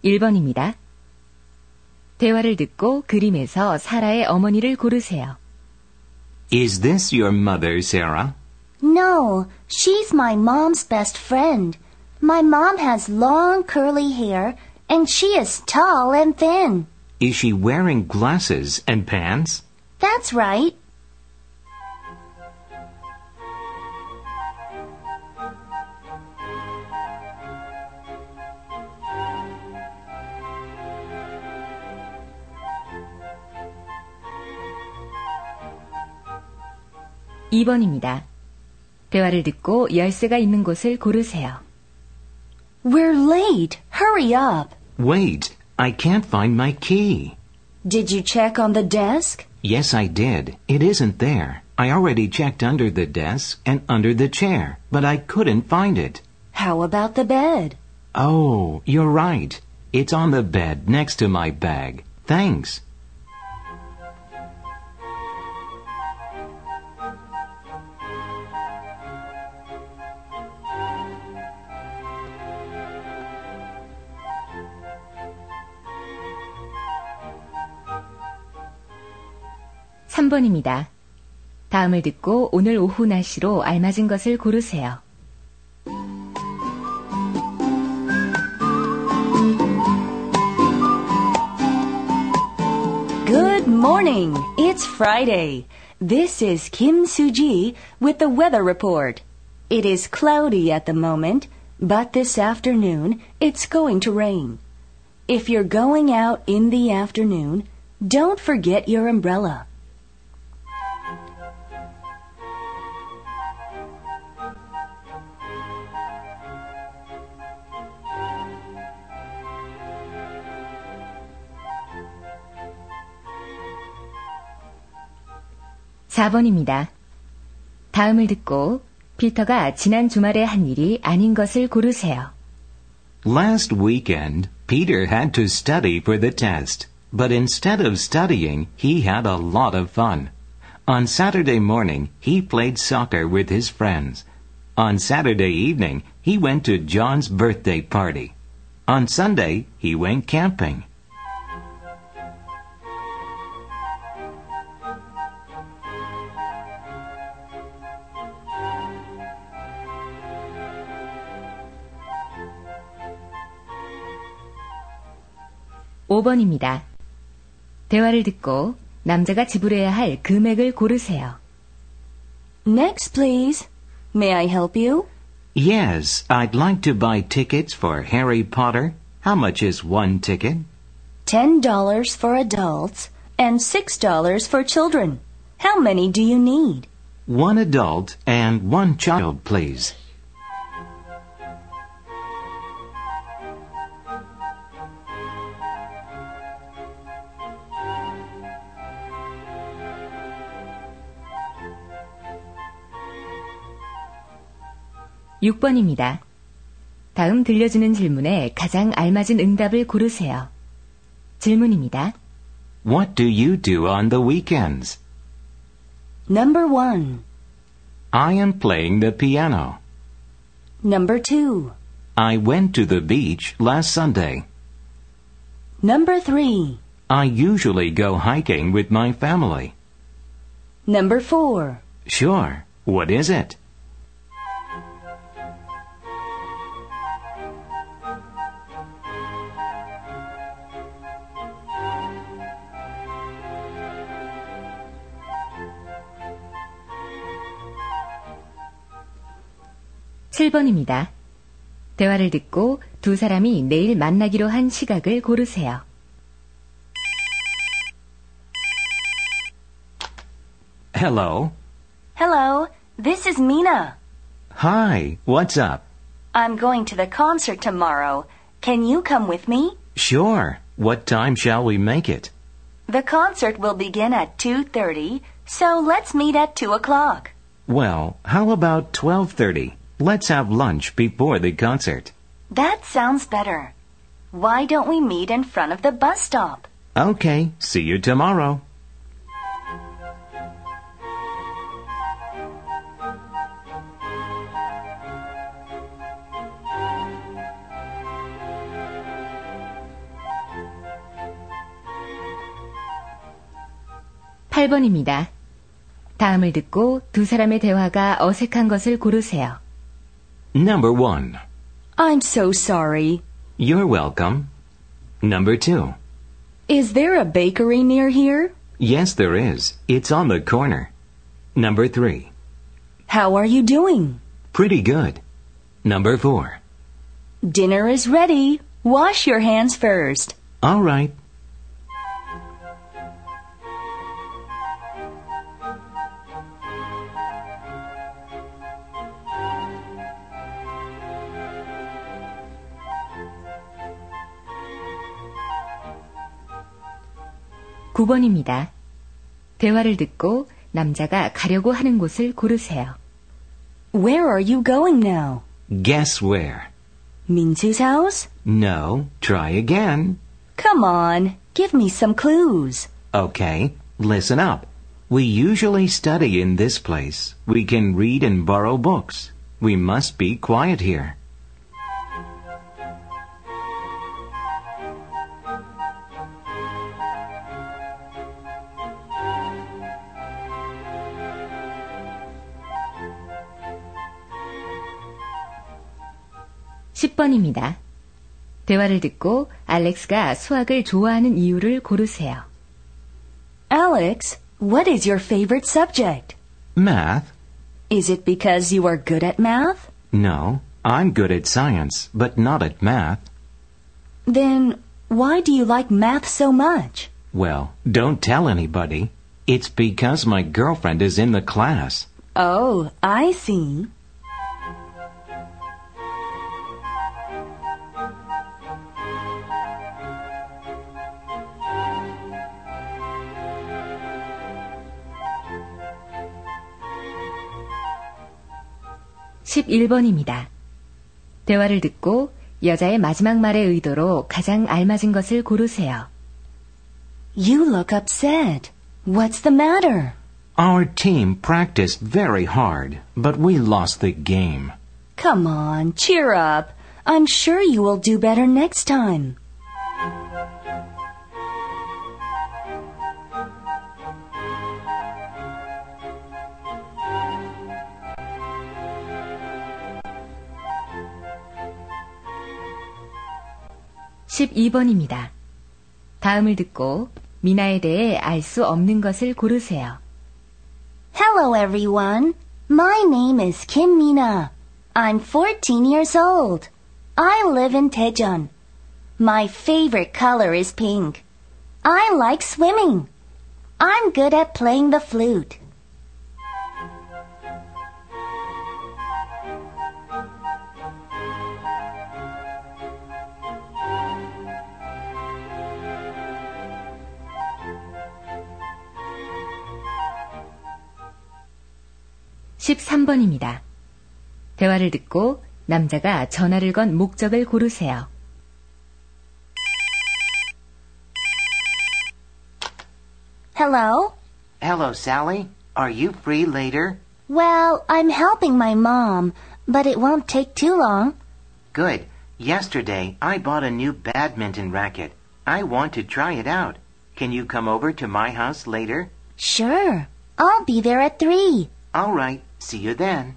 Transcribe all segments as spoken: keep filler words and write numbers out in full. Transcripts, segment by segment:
일 번입니다. 대화를 듣고 그림에서 사라의 어머니를 고르세요. Is this your mother, Sarah? No, she's my mom's best friend. My mom has long curly hair and she is tall and thin. Is she wearing glasses and pants? That's right. 이 번입니다. 대화를 듣고 열쇠가 있는 곳을 고르세요. We're late. Hurry up. Wait, I can't find my key. Did you check on the desk? Yes, I did. It isn't there. I already checked under the desk and under the chair, but I couldn't find it. How about the bed? Oh, you're right. It's on the bed next to my bag. Thanks. 삼 번입니다. 다음을 듣고 오늘 오후 날씨로 알맞은 것을 고르세요. Good morning. It's Friday. This is Kim Soo-ji with the weather report. It is cloudy at the moment, but this afternoon it's going to rain. If you're going out in the afternoon, don't forget your umbrella. 사 번입니다. 다음을 듣고 피터가 지난 주말에 한 일이 아닌 것을 고르세요. Last weekend, Peter had to study for the test, but instead of studying, he had a lot of fun. On Saturday morning, he played soccer with his friends. On Saturday evening, he went to John's birthday party. On Sunday, he went camping. 오 번입니다. 대화를 듣고 남자가 지불해야 할 금액을 고르세요. Next, please. May I help you? Yes, I'd like to buy tickets for Harry Potter. How much is one ticket? Ten dollars for adults and six dollars for children. How many do you need? One adult and one child, please. 육 번입니다. 다음 들려주는 질문에 가장 알맞은 응답을 고르세요. 질문입니다. What do you do on the weekends? Number one. I am playing the piano. Number two. I went to the beach last Sunday. Number three. I usually go hiking with my family. Number four. Sure. What is it? 칠 번입니다. 대화를 듣고 두 사람이 내일 만나기로 한 시각을 고르세요. Hello. Hello, this is Mina. Hi, what's up? I'm going to the concert tomorrow. Can you come with me? Sure. What time shall we make it? The concert will begin at two thirty, so let's meet at two o'clock. Well, how about twelve thirty? Let's have lunch before the concert. That sounds better. Why don't we meet in front of the bus stop? Okay, see you tomorrow. 팔 번입니다. 다음을 듣고 두 사람의 대화가 어색한 것을 고르세요. Number one. I'm so sorry. You're welcome. Number two. Is there a bakery near here? Yes, there is. It's on the corner. Number three. How are you doing? Pretty good. Number four. Dinner is ready. Wash your hands first. All right. 구 번입니다. 대화를 듣고 남자가 가려고 하는 곳을 고르세요. Where are you going now? Guess where? Minsu's house? No. Try again. Come on, give me some clues. Okay. Listen up. We usually study in this place. We can read and borrow books. We must be quiet here. 십 번입니다. 대화를 듣고 알렉스가 수학을 좋아하는 이유를 고르세요. Alex, what is your favorite subject? Math? Is it because you are good at math? No. I'm good at science, but not at math. Then why do you like math so much? Well, don't tell anybody. It's because my girlfriend is in the class. Oh, I see. 십일 번입니다. 대화를 듣고 여자의 마지막 말의 의도로 가장 알맞은 것을 고르세요. You look upset. What's the matter? Our team practiced very hard, but we lost the game. Come on, cheer up. I'm sure you will do better next time. 십이 번입니다. 다음을 듣고 미나에 대해 알 수 없는 것을 고르세요. Hello, everyone. My name is Kim Mina. I'm fourteen years old. I live in Daejeon. My favorite color is pink. I like swimming. I'm good at playing the flute. 십삼 번입니다. 대화를 듣고 남자가 전화를 건 목적을 고르세요. Hello? Hello, Sally. Are you free later? Well, I'm helping my mom, but it won't take too long. Good. Yesterday, I bought a new badminton racket. I want to try it out. Can you come over to my house later? Sure. I'll be there at three. All right. See you then.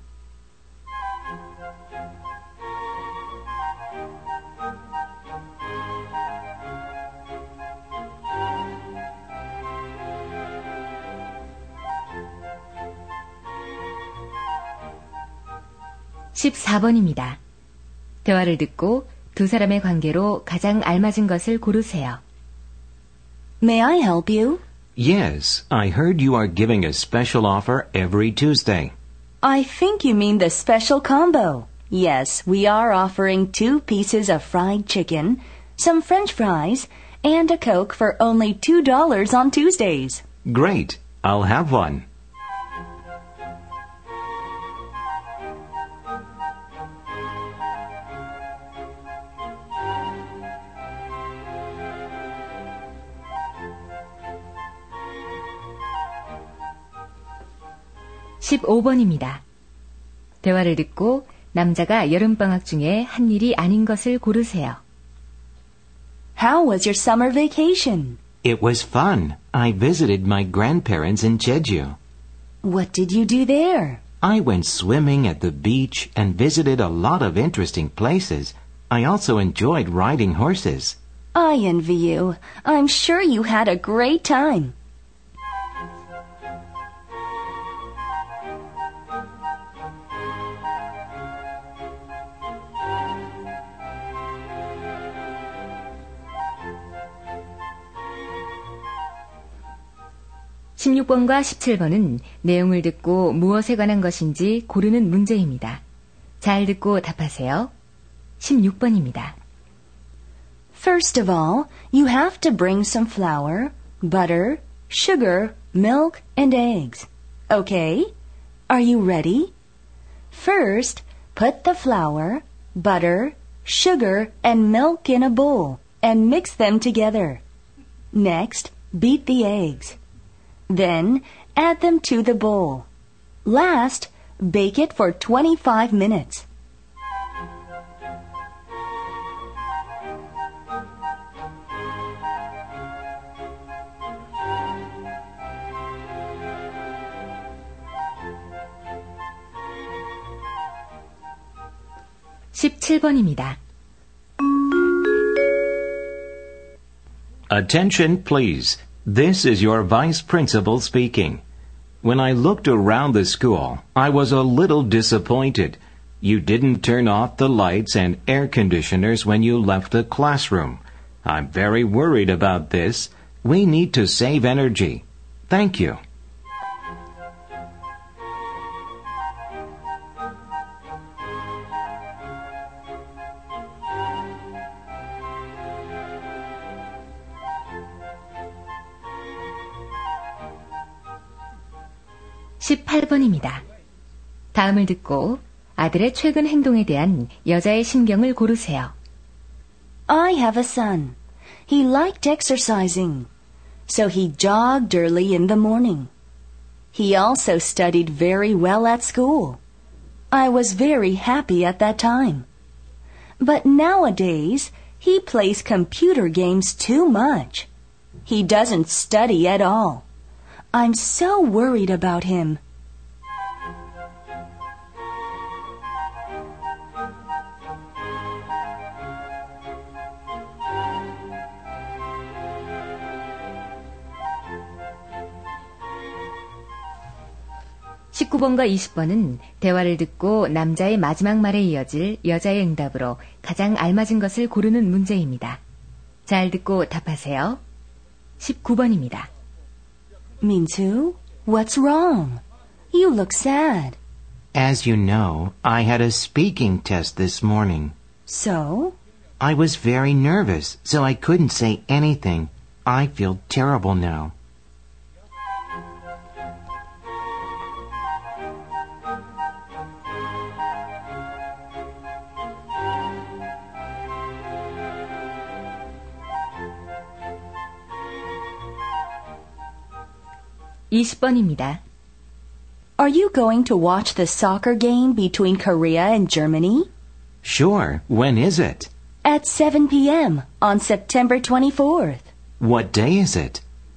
십사 번입니다. 대화를 듣고 두 사람의 관계로 가장 알맞은 것을 고르세요. May I help you? Yes, I heard you are giving a special offer every Tuesday. I think you mean the special combo. Yes, we are offering two pieces of fried chicken, some French fries, and a Coke for only two dollars on Tuesdays. Great. I'll have one. 십오 번입니다. 대화를 듣고 남자가 여름방학 중에 한 일이 아닌 것을 고르세요. How was your summer vacation? It was fun. I visited my grandparents in Jeju. What did you do there? I went swimming at the beach and visited a lot of interesting places. I also enjoyed riding horses. I envy you. I'm sure you had a great time. 십육 번과 십칠 번은 내용을 듣고 무엇에 관한 것인지 고르는 문제입니다. 잘 듣고 답하세요. 십육 번입니다. First of all, you have to bring some flour, butter, sugar, milk, and eggs. Okay? Are you ready? First, put the flour, butter, sugar, and milk in a bowl and mix them together. Next, beat the eggs. Then, add them to the bowl. Last, bake it for twenty-five minutes. 십칠 번입니다. Attention, please. This is your vice principal speaking. When I looked around the school, I was a little disappointed. You didn't turn off the lights and air conditioners when you left the classroom. I'm very worried about this. We need to save energy. Thank you. 십팔 번입니다. 다음을 듣고 아들의 최근 행동에 대한 여자의 심경을 고르세요. I have a son. He liked exercising, so he jogged early in the morning. He also studied very well at school. I was very happy at that time. But nowadays, he plays computer games too much. He doesn't study at all. I'm so worried about him. 십구 번과 이십 번은 대화를 듣고 남자의 마지막 말에 이어질 여자의 응답으로 가장 알맞은 것을 고르는 문제입니다. 잘 듣고 답하세요. 십구 번입니다. Min-soo, what's wrong? You look sad. As you know, I had a speaking test this morning. So? I was very nervous, so I couldn't say anything. I feel terrible now. 이십 번입니다. Are you going to watch the soccer game between Korea and Germany? Sure. When is it? At seven p.m. on September twenty-fourth. What day is it?